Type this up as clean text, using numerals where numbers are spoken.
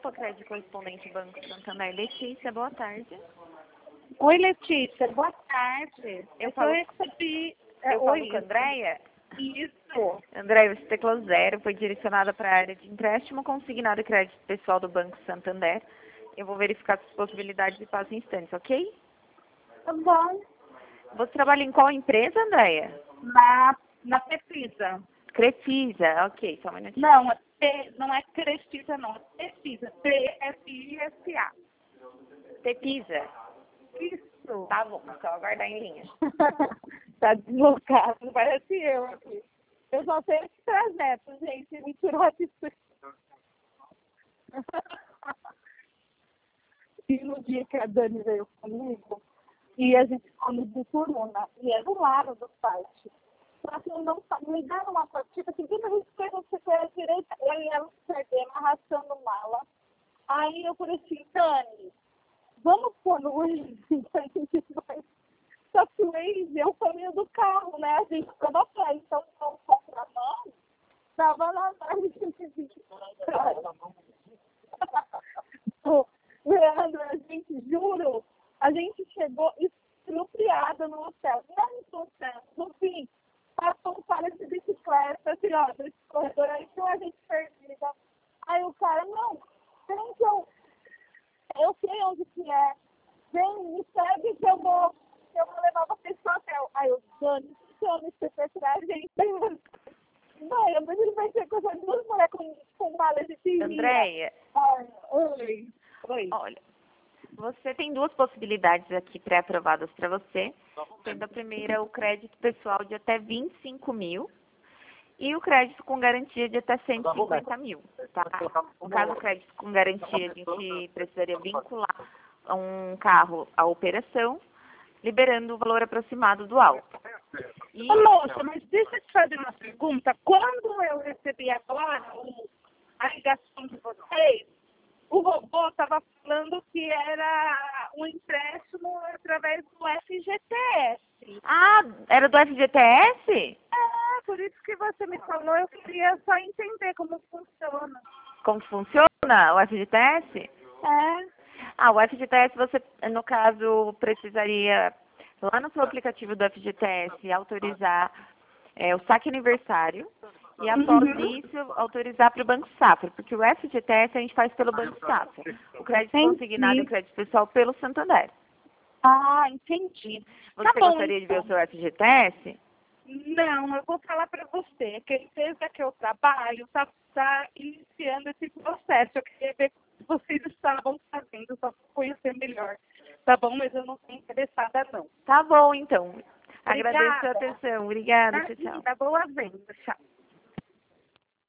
Infocred correspondente Banco Santander. Letícia, boa tarde. Oi, Letícia, boa tarde. Eu recebi... Eu falo com a Andréia? Isso. Andréia, você teclou 0, foi direcionada para a área de empréstimo consignado e crédito pessoal do Banco Santander. Eu vou verificar as possibilidades e passo em instantes, ok? Tá bom. Você trabalha em qual empresa, Andréia? Na Precisa. Crefisa, ok, só um minutinho. Não é Crefisa, não. É Precisa. P-S-I-S-A. Pepisa. Isso. Tá bom, só aguardar em linha. Tá deslocado, parece eu aqui. Eu só sei esse trajeto, gente. Me tirou disso. E no dia que a Dani veio comigo, e a gente ficou no Bituruna, e é do lado do site. Só que eu não me deram uma partida, assim, que a gente fez você quer a direita, eu e ela se perdendo, arrastando mala. Aí eu falei assim, Dani, vamos pôr no Waze, a gente vai. Só que o Waze é o caminho do carro, né? A gente ficava atrás, então o contramão estava lá atrás de gente. Leandro, a gente, juro, a gente chegou estrupiada no hotel. Não no hotel, no fim, passou um cara de bicicleta, assim, ó, desse corredor, aí tinha a gente perdida. Aí o cara, não, tem que eu sei onde que é, vem, me segue que eu vou levar vocês pro hotel. Aí o Dani, que homem sequestrar a gente. Não, eu preciso vai ser coisa de duas mulheres com mala de filha. Andréia. Oi. Olha, você tem duas possibilidades aqui pré-aprovadas para você. Sendo a primeira, o crédito pessoal de até 25 mil e o crédito com garantia de até 150 mil. Tá? No caso, o crédito com garantia, a gente precisaria vincular um carro à operação, liberando o valor aproximado do auto. Ô, moça, mas deixa eu te fazer uma pergunta. Quando eu recebi agora a ligação de vocês, o robô estava falando que era um empréstimo através do FGTS. Ah, era do FGTS? É, por isso que você me falou, eu queria só entender como funciona. Como funciona o FGTS? É. Ah, o FGTS você, no caso, precisaria, lá no seu aplicativo do FGTS, autorizar o saque aniversário e, após isso, autorizar para o Banco Safra, porque o FGTS a gente faz pelo Banco Safra. O crédito consignado e o crédito pessoal pelo Santander. Ah, entendi. Você gostaria de ver o seu FGTS? Não, eu vou falar para você que a empresa que eu trabalho está iniciando esse processo. Eu queria ver o que vocês estavam fazendo, só para conhecer melhor. Tá bom? Mas eu não estou interessada, não. Tá bom, então. Obrigada. Agradeço a atenção. Obrigada. Tchau, tchau. Boa venda. Tchau.